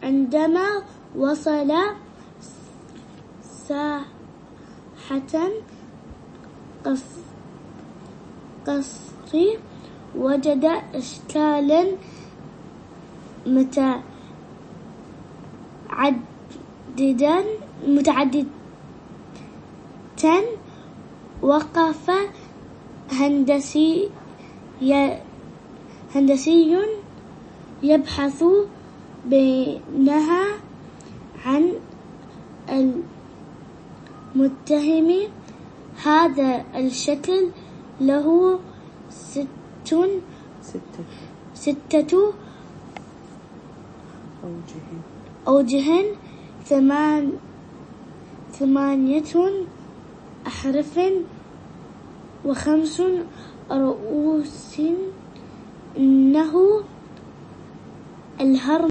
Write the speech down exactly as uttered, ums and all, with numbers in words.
عندما وصل ساحة قصر وجد أشكالا متعددا متعددة. وقف هندسي هندسي يبحث بينها عن المتهم. هذا الشكل له ست ستة ستة أوجه أوجه ثمان ثمانية أحرف وخمس رؤوس. إنه الهرم